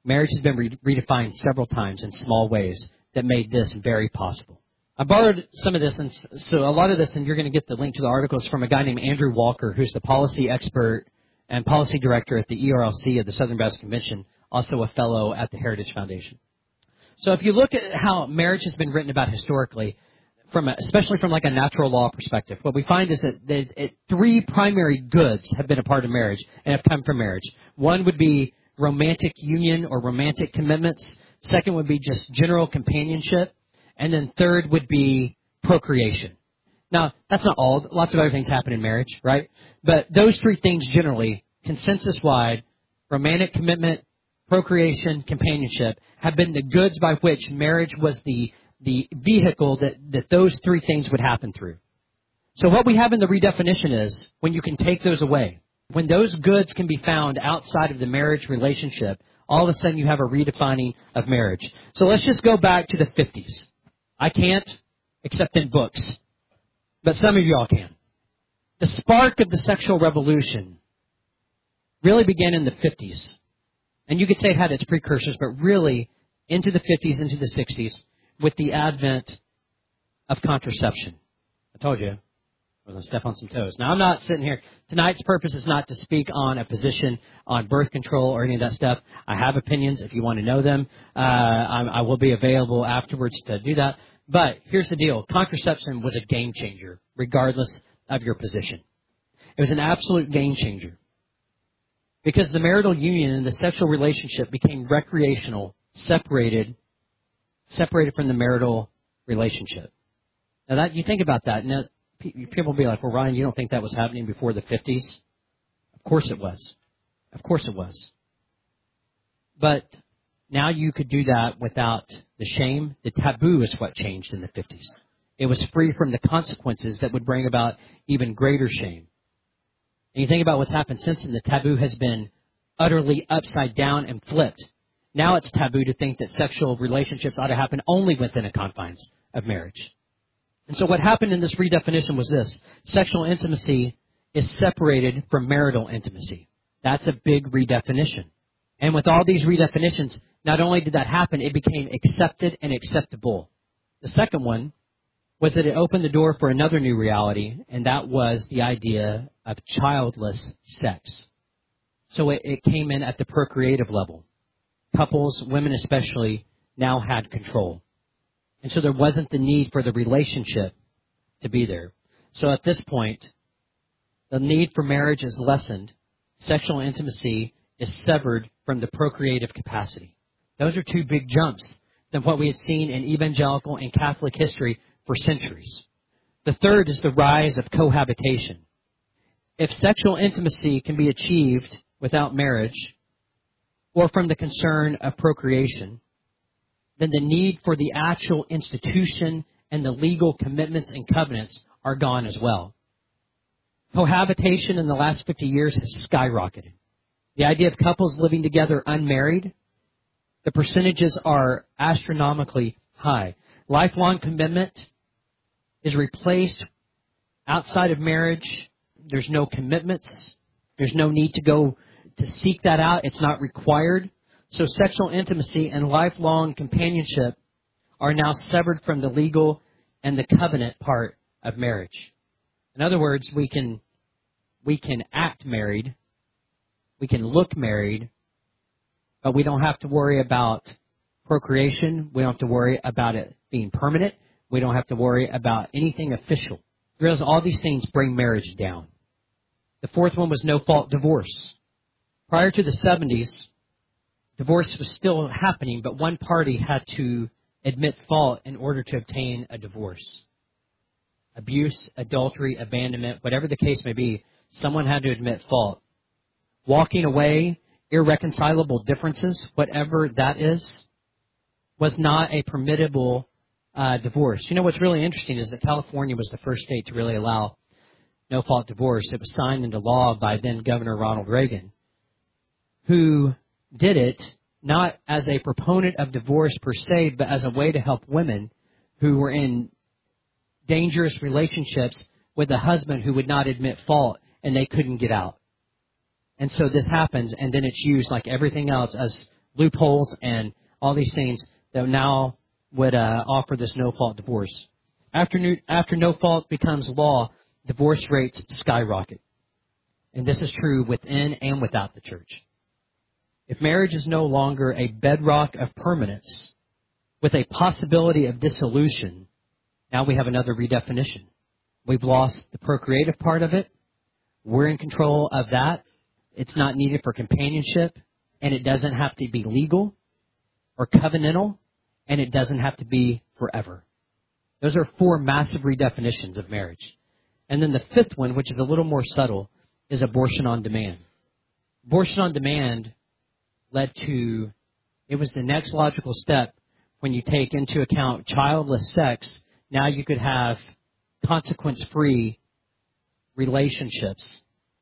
Marriage has been redefined several times in small ways that made this very possible. I borrowed some of this, and so a lot of this, and you're going to get the link to the articles from a guy named Andrew Walker, who's the policy expert and policy director at the ERLC of the Southern Baptist Convention, also a fellow at the Heritage Foundation. So if you look at how marriage has been written about historically, especially from like a natural law perspective, what we find is that three primary goods have been a part of marriage and have come from marriage. One would be romantic union or romantic commitments. Second would be just general companionship. And then third would be procreation. Now, that's not all. Lots of other things happen in marriage, right? But those three things generally, consensus-wide, romantic commitment, procreation, companionship, have been the goods by which marriage was the vehicle that those three things would happen through. So what we have in the redefinition is when you can take those away, when those goods can be found outside of the marriage relationship, all of a sudden you have a redefining of marriage. So let's just go back to the 50s. I can't, except in books. But some of you all can. The spark of the sexual revolution really began in the 50s. And you could say it had its precursors, but really into the 50s, into the 60s, with the advent of contraception. I told you, I was going to step on some toes. Now, I'm not sitting here. Tonight's purpose is not to speak on a position on birth control or any of that stuff. I have opinions if you want to know them. I will be available afterwards to do that. But here's the deal. Contraception was a game changer, regardless of your position. It was an absolute game changer. Because the marital union and the sexual relationship became recreational, separated from the marital relationship. Now, that you think about that, now, people will be like, well, Ryan, you don't think that was happening before the 50s? Of course it was. Of course it was. But now you could do that without the shame. The taboo is what changed in the 50s. It was free from the consequences that would bring about even greater shame. And you think about what's happened since then, the taboo has been utterly upside down and flipped. Now it's taboo to think that sexual relationships ought to happen only within the confines of marriage. And so what happened in this redefinition was this. Sexual intimacy is separated from marital intimacy. That's a big redefinition. And with all these redefinitions, not only did that happen, it became accepted and acceptable. The second one was that it opened the door for another new reality, and that was the idea of childless sex. So it came in at the procreative level. Couples, women especially, now had control. And so there wasn't the need for the relationship to be there. So at this point, the need for marriage is lessened. Sexual intimacy is severed from the procreative capacity. Those are two big jumps than what we had seen in evangelical and Catholic history for centuries. The third is the rise of cohabitation. If sexual intimacy can be achieved without marriage, or from the concern of procreation, then the need for the actual institution and the legal commitments and covenants are gone as well. Cohabitation in the last 50 years has skyrocketed. The idea of couples living together unmarried, the percentages are astronomically high. Lifelong commitment is replaced outside of marriage. There's no commitments. There's no need to go to seek that out. It's not required. So sexual intimacy and lifelong companionship are now severed from the legal and the covenant part of marriage. In other words, we can act married, we can look married, but we don't have to worry about procreation. We don't have to worry about it being permanent. We don't have to worry about anything official. You realize all these things bring marriage down. The fourth one was no-fault divorce. Prior to the 70s, divorce was still happening, but one party had to admit fault in order to obtain a divorce. Abuse, adultery, abandonment, whatever the case may be, someone had to admit fault. Walking away, irreconcilable differences, whatever that is, was not a permittable divorce. You know what's really interesting is that California was the first state to really allow no-fault divorce. It was signed into law by then Governor Ronald Reagan, who did it not as a proponent of divorce per se, but as a way to help women who were in dangerous relationships with a husband who would not admit fault and they couldn't get out. And so this happens, and then it's used like everything else as loopholes and all these things that now would offer this no-fault divorce. After no-fault becomes law, divorce rates skyrocket. And this is true within and without the church. If marriage is no longer a bedrock of permanence with a possibility of dissolution, now we have another redefinition. We've lost the procreative part of it. We're in control of that. It's not needed for companionship, and it doesn't have to be legal or covenantal, and it doesn't have to be forever. Those are 4 massive redefinitions of marriage. And then the 5th one, which is a little more subtle, is abortion on demand. Abortion on demand led to, it was the next logical step when you take into account childless sex. Now you could have consequence-free relationships.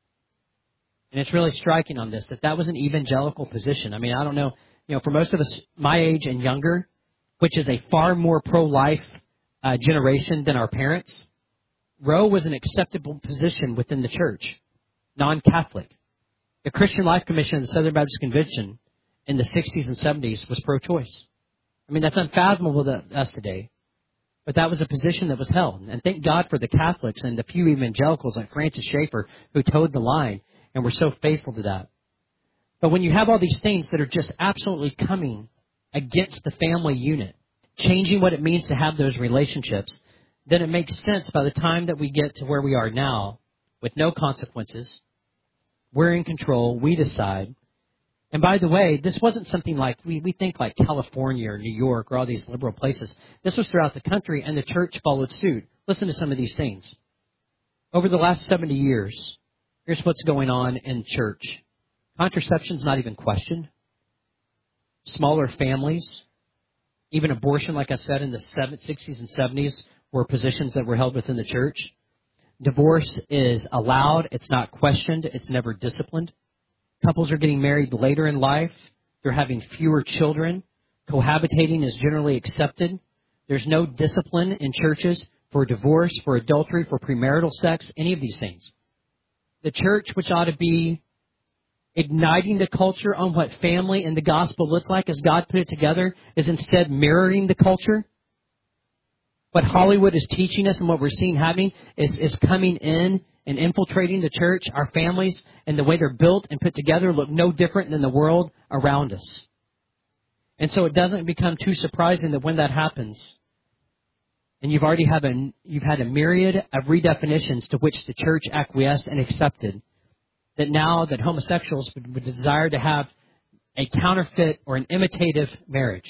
And it's really striking on this that was an evangelical position. I mean, I don't know, for most of us my age and younger, which is a far more pro-life generation than our parents, Roe was an acceptable position within the church, non-Catholic. The Christian Life Commission of the Southern Baptist Convention in the 60s and 70s was pro-choice. I mean, that's unfathomable to us today. But that was a position that was held. And thank God for the Catholics and the few evangelicals like Francis Schaeffer who towed the line and were so faithful to that. But when you have all these things that are just absolutely coming against the family unit, changing what it means to have those relationships, then it makes sense by the time that we get to where we are now with no consequences. We're in control. We decide. And by the way, this wasn't something like, we think like California or New York or all these liberal places. This was throughout the country, and the church followed suit. Listen to some of these things. Over the last 70 years, here's what's going on in church. Contraception's not even questioned. Smaller families. Even abortion, like I said, in the 60s and 70s were positions that were held within the church. Divorce is allowed. It's not questioned. It's never disciplined. Couples are getting married later in life. They're having fewer children. Cohabitating is generally accepted. There's no discipline in churches for divorce, for adultery, for premarital sex, any of these things. The church, which ought to be igniting the culture on what family and the gospel looks like as God put it together, is instead mirroring the culture. What Hollywood is teaching us and what we're seeing happening is coming in and infiltrating the church. Our families and the way they're built and put together look no different than the world around us. And so it doesn't become too surprising that when that happens, and you've had a myriad of redefinitions to which the church acquiesced and accepted, that now that homosexuals would desire to have a counterfeit or an imitative marriage.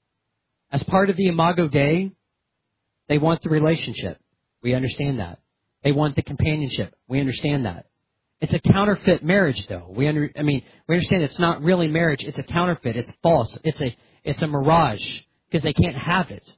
As part of the Imago Dei, they want the relationship. We understand that. They want the companionship. We understand that. It's a counterfeit marriage, though. We understand it's not really marriage. It's a counterfeit. It's false. It's a mirage because they can't have it.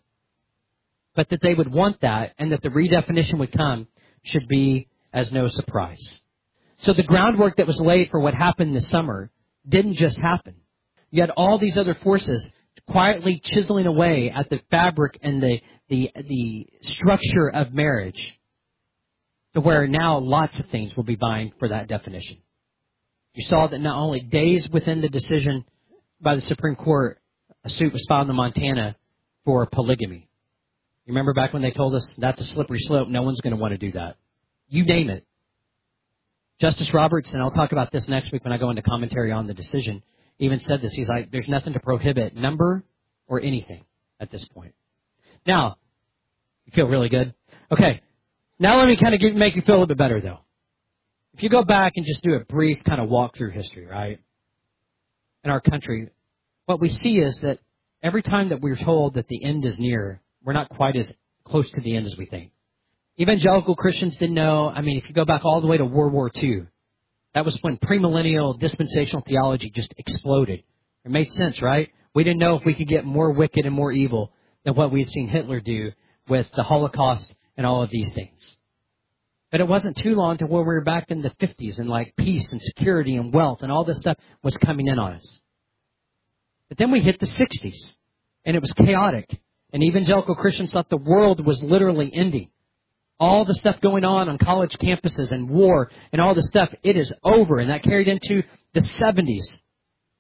But that they would want that and that the redefinition would come should be as no surprise. So the groundwork that was laid for what happened this summer didn't just happen. You had all these other forces quietly chiseling away at the fabric and the structure of marriage, to where now lots of things will be vying for that definition. You saw that not only days within the decision by the Supreme Court, a suit was filed in Montana for polygamy. You remember back when they told us that's a slippery slope, no one's going to want to do that. You name it. Justice Roberts, and I'll talk about this next week when I go into commentary on the decision, even said this. He's like, there's nothing to prohibit number or anything at this point. Now, you feel really good? Okay. Now let me kind of make you feel a little bit better, though. If you go back and just do a brief kind of walk through history, right, in our country, what we see is that every time that we're told that the end is near, we're not quite as close to the end as we think. Evangelical Christians didn't know. I mean, if you go back all the way to World War II, that was when premillennial dispensational theology just exploded. It made sense, right? We didn't know if we could get more wicked and more evil than what we had seen Hitler do with the Holocaust and all of these things. But it wasn't too long to where we were back in the 50s and like peace and security and wealth and all this stuff was coming in on us. But then we hit the 60s and it was chaotic. And evangelical Christians thought the world was literally ending. All the stuff going on college campuses and war and all the stuff, it is over. And that carried into the 70s.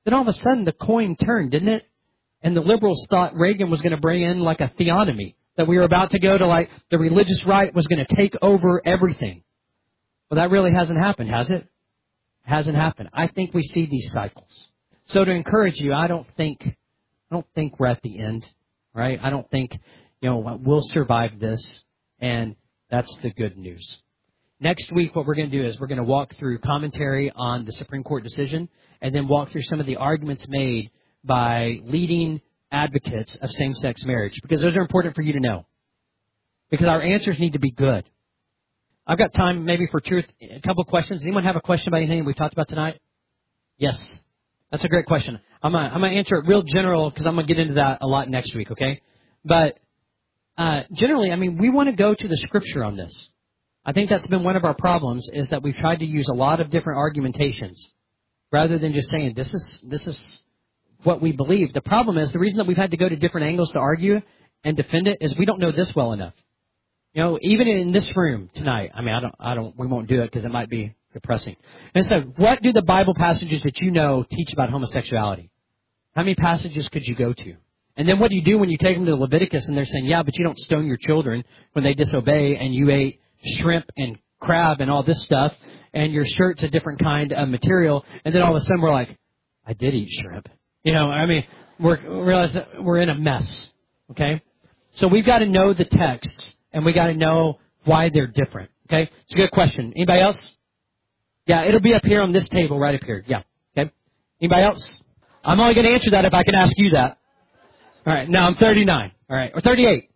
Then all of a sudden the coin turned, didn't it? And the liberals thought Reagan was going to bring in like a theonomy, that we were about to go to like the religious right was going to take over everything. Well, that really hasn't happened, has it? Hasn't happened. I think we see these cycles. So to encourage you, I don't think we're at the end, right? I don't think, we'll survive this, and that's the good news. Next week, what we're going to do is we're going to walk through commentary on the Supreme Court decision, and then walk through some of the arguments made by leading advocates of same-sex marriage, because those are important for you to know. Because our answers need to be good. I've got time maybe for a couple of questions. Does anyone have a question about anything we've talked about tonight? Yes. That's a great question. I'm gonna answer it real general because I'm going to get into that a lot next week, okay? But generally, we want to go to the Scripture on this. I think that's been one of our problems, is that we've tried to use a lot of different argumentations rather than just saying this is what we believe. The problem is the reason that we've had to go to different angles to argue and defend it is we don't know this well enough. Even in this room tonight, we won't do it because it might be depressing. And so, what do the Bible passages that you know teach about homosexuality? How many passages could you go to? And then what do you do when you take them to Leviticus and they're saying, yeah, but you don't stone your children when they disobey, and you ate shrimp and crab and all this stuff, and your shirt's a different kind of material, and then all of a sudden we're like, I did eat shrimp. We realize that we're in a mess, okay? So we've got to know the text. And we got to know why they're different. Okay? It's a good question. Anybody else? Yeah, it'll be up here on this table right up here. Yeah. Okay? Anybody else? I'm only going to answer that if I can ask you that. All right. Now I'm 39. All right. Or 38.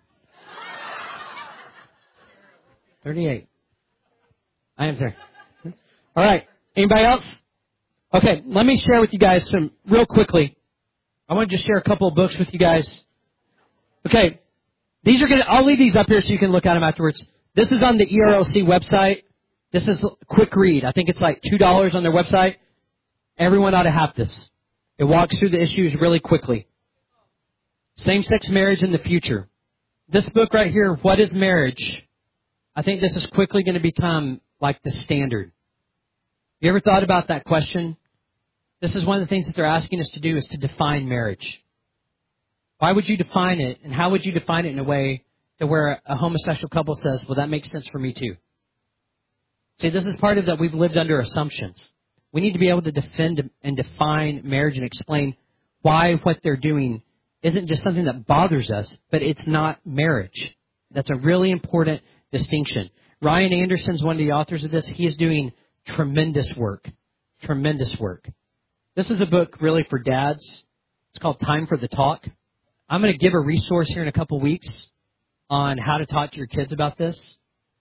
38. I am there. All right. Anybody else? Okay. Let me share with you guys real quickly. I want to just share a couple of books with you guys. Okay. I'll leave these up here so you can look at them afterwards. This is on the ERLC website. This is a quick read. I think it's like $2 on their website. Everyone ought to have this. It walks through the issues really quickly. Same-sex marriage in the future. This book right here, What is Marriage? I think this is quickly going to become like the standard. You ever thought about that question? This is one of the things that they're asking us to do, is to define marriage. Why would you define it, and how would you define it in a way to where a homosexual couple says, well, that makes sense for me too? See, this is part of that we've lived under assumptions. We need to be able to defend and define marriage and explain why what they're doing isn't just something that bothers us, but it's not marriage. That's a really important distinction. Ryan Anderson's one of the authors of this. He is doing tremendous work. Tremendous work. This is a book really for dads. It's called Time for the Talk. I'm going to give a resource here in a couple weeks on how to talk to your kids about this.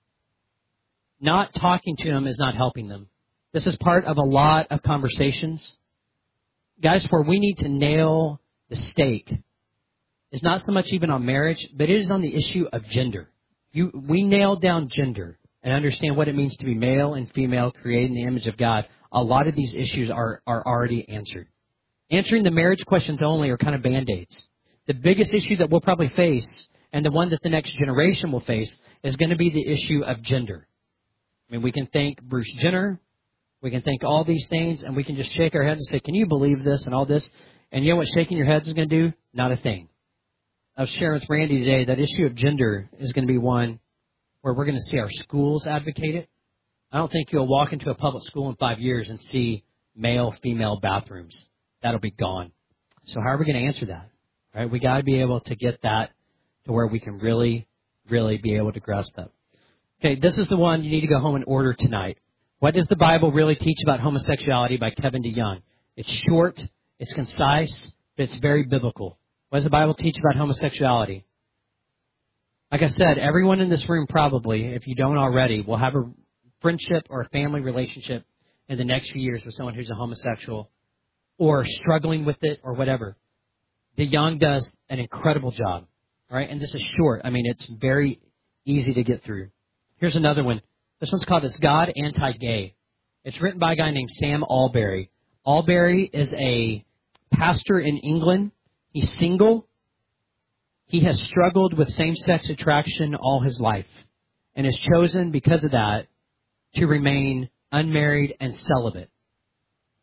Not talking to them is not helping them. This is part of a lot of conversations. Guys, where we need to nail the stake is not so much even on marriage, but it is on the issue of gender. We nail down gender and understand what it means to be male and female, created in the image of God. A lot of these issues are already answered. Answering the marriage questions only are kind of Band-Aids. The biggest issue that we'll probably face, and the one that the next generation will face, is going to be the issue of gender. We can thank Bruce Jenner, we can thank all these things, and we can just shake our heads and say, can you believe this and all this? And you know what shaking your heads is going to do? Not a thing. I was sharing with Randy today that issue of gender is going to be one where we're going to see our schools advocate it. I don't think you'll walk into a public school in 5 years and see male-female bathrooms. That'll be gone. So how are we going to answer that? Right? We got to be able to get that to where we can really, really be able to grasp that. Okay, this is the one you need to go home and order tonight. What does the Bible really teach about homosexuality by Kevin DeYoung? It's short, it's concise, but it's very biblical. What does the Bible teach about homosexuality? Like I said, everyone in this room probably, if you don't already, will have a friendship or a family relationship in the next few years with someone who's a homosexual or struggling with it or whatever. DeYoung does an incredible job, right? And this is short. It's very easy to get through. Here's another one. This one's called Is God Anti-Gay? It's written by a guy named Sam Allberry. Allberry is a pastor in England. He's single. He has struggled with same-sex attraction all his life and has chosen, because of that, to remain unmarried and celibate.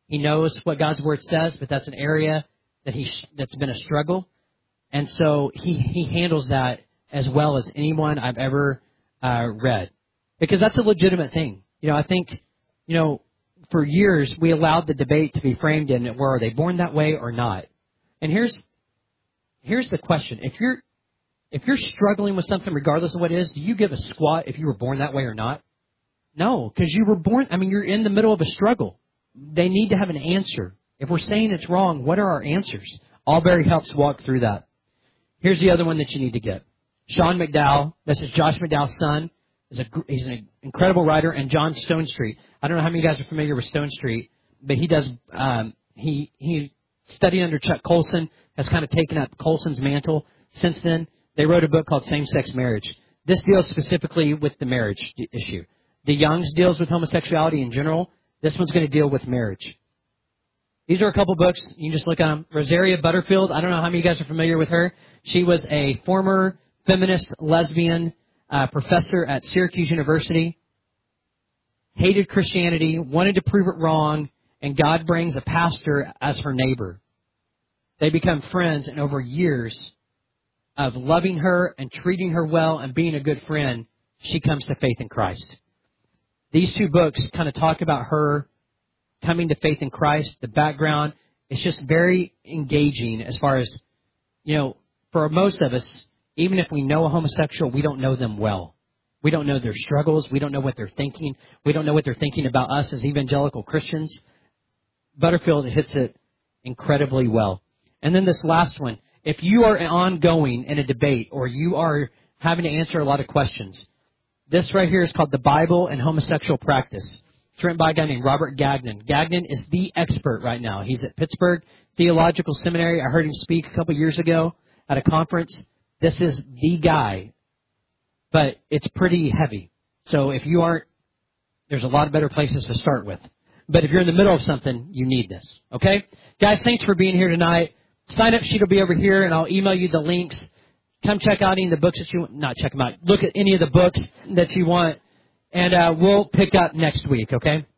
He knows what God's Word says, but that's an area that that's been a struggle. And so he handles that as well as anyone I've ever read. Because that's a legitimate thing. I think, for years we allowed the debate to be framed in, well, are they born that way or not? And here's the question. If you're struggling with something, regardless of what it is, do you give a squat if you were born that way or not? No, because you were born, you're in the middle of a struggle. They need to have an answer. If we're saying it's wrong, what are our answers? Allberry helps walk through that. Here's the other one that you need to get. Sean McDowell, this is Josh McDowell's son. He's an incredible writer, and John Stonestreet. I don't know how many of you guys are familiar with Stonestreet, but he does. He studied under Chuck Colson, has kind of taken up Colson's mantle since then. They wrote a book called Same-Sex Marriage. This deals specifically with the marriage issue. DeYoung's deals with homosexuality in general. This one's going to deal with marriage. These are a couple books. You can just look at them. Rosaria Butterfield. I don't know how many of you guys are familiar with her. She was a former feminist lesbian professor at Syracuse University. Hated Christianity, wanted to prove it wrong, and God brings a pastor as her neighbor. They become friends, and over years of loving her and treating her well and being a good friend, she comes to faith in Christ. These two books kind of talk about her coming to faith in Christ, the background. It's just very engaging as far as, for most of us, even if we know a homosexual, we don't know them well. We don't know their struggles. We don't know what they're thinking. We don't know what they're thinking about us as evangelical Christians. Butterfield hits it incredibly well. And then this last one, if you are ongoing in a debate or you are having to answer a lot of questions, this right here is called The Bible and Homosexual Practice. It's written by a guy named Robert Gagnon. Gagnon is the expert right now. He's at Pittsburgh Theological Seminary. I heard him speak a couple years ago at a conference. This is the guy, but it's pretty heavy. So if you aren't, there's a lot of better places to start with. But if you're in the middle of something, you need this. Okay? Guys, thanks for being here tonight. Sign-up sheet will be over here, and I'll email you the links. Come check out any of the books that you want. Not check them out. Look at any of the books that you want, and we'll pick up next week, okay?